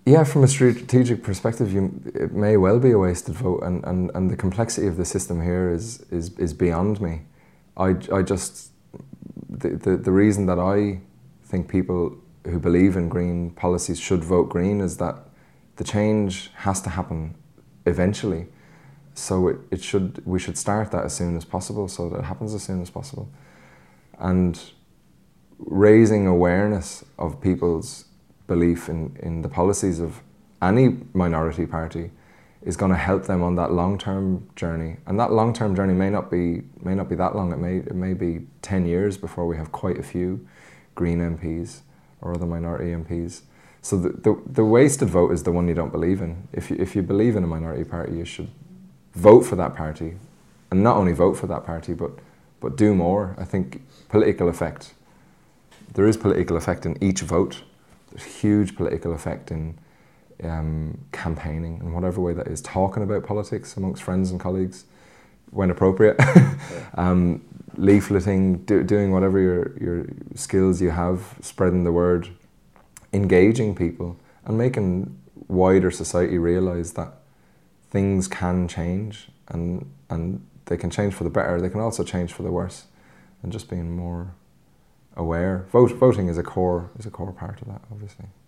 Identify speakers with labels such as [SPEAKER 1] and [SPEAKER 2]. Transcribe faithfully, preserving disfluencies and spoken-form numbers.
[SPEAKER 1] Yeah, from a strategic perspective, you, it may well be a wasted vote, and, and, and the complexity of the system here is is, is beyond me. I, I just, the, the, the reason that I think people who believe in green policies should vote green is that the change has to happen eventually. So it, it should, we should start that as soon as possible, so that it happens as soon as possible. And raising awareness of people's belief in, in the policies of any minority party is going to help them on that long-term journey. And that long-term journey may not be may not be that long. It may it may be ten years before we have quite a few Green M Ps or other minority M Ps. So the, the, the wasted vote is the one you don't believe in. If you, if you believe in a minority party, you should vote for that party. And not only vote for that party, but, but do more. I think political effect, there is political effect in each vote. There's huge political effect in um, campaigning in whatever way that is, talking about politics amongst friends and colleagues when appropriate, um, leafleting, do, doing whatever your, your skills you have, spreading the word, engaging people and making wider society realise that things can change, and, and they can change for the better, they can also change for the worse, and just being more aware. Vote, voting is a core is a core part of that, obviously.